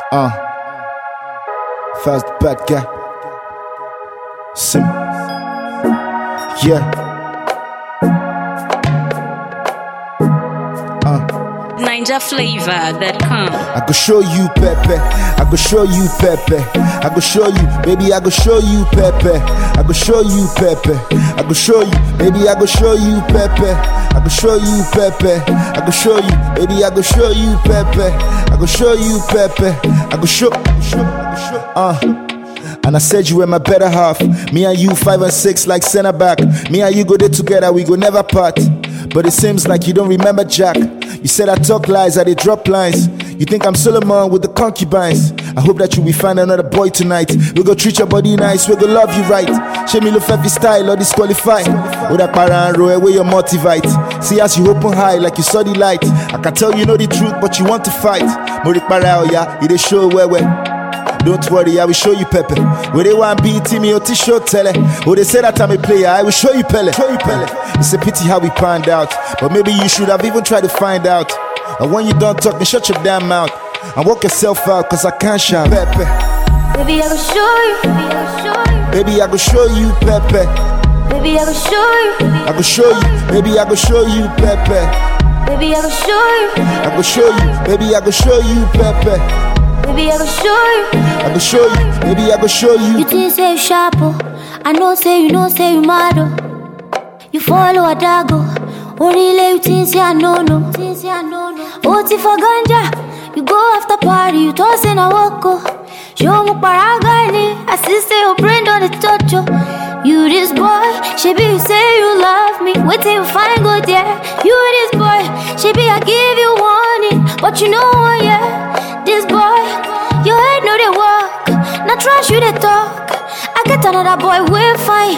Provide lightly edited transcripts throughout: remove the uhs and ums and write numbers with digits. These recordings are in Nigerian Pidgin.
Fast bad guy. Sim. Yeah. NinjaFlavor.com. I go show you Pepe. I go show you Pepe. I go show you, baby. I go show you Pepe. I go show you Pepe. I go show you, baby. I go show you Pepe. I go show you Pepe. I go show you, baby. I go show you Pepe. I go show you Pepe. I go show. And I said you were my better half. Me and you 5 and 6 like center back. Me and you go there together, we go never part. But it seems like you don't remember Jack. You said I talk lies, I did drop lines. You think I'm Solomon with the concubines. I hope that you will find another boy tonight. We go treat your body nice, we go love you right. Show me love every style or disqualify. With that para and roll away your motivate. See as you open high like you saw the light. I can tell you know the truth but you want to fight. Morik para oya, it is show where. Don't worry, I will show you Pepe. Where they want beat me or show tele. Oh, they say that I'm a player, I will show you Pele. It's a pity how we panned out, but maybe you should have even tried to find out. And when you don't talk, me shut your damn mouth and walk yourself out, cause I can't shout Pepe. Baby, I will show you. Baby, I will show you Pepe. Baby, I will show you. I will show you. Baby, I will show you Pepe. Baby, I will show you. I will show you. Baby, I will show you Pepe. Baby, I will show you. I will show you. Baby, I will show you. You think say you sharp, oh. I know say you mad, oh. You follow a dagger. Only you think say I know. Oti for ganja. You go after party, you toss in a walk, oh. Show me paragani. I see say your brain on the touch, oh. You this boy, Shebi you say you love me. Wait till you find good, yeah. You this boy, Shebi I give you warning, but you know what, yeah. This boy, your head know they walk. Not trash you they talk. I get another boy, we're fine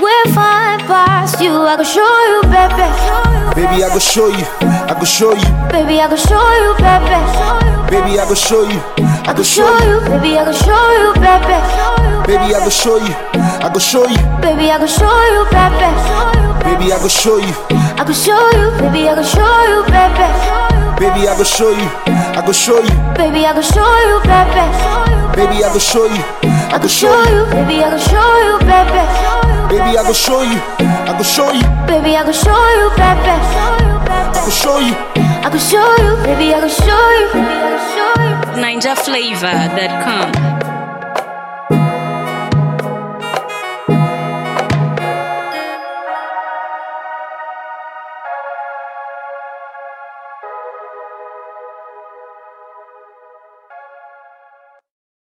past you. I go show you, baby. Baby, I go show you. I go show you. Baby, I go show you, baby. Baby, I go show you. I go show you. Baby, I go show you, baby. Baby, I go show you. I go show you. Baby, I go show you, baby. Baby, I go show you. I go show you. Baby, I go show you, baby. Baby, I go show you. I go show you. Baby, I go show you, baby. Baby, I go show you. I go show you. Baby, I go show you, baby. Baby, I go show you. I go show you. Baby, I go show you, baby. I go show you. I go show you. Baby, I go show you. NinjaFlavor.com.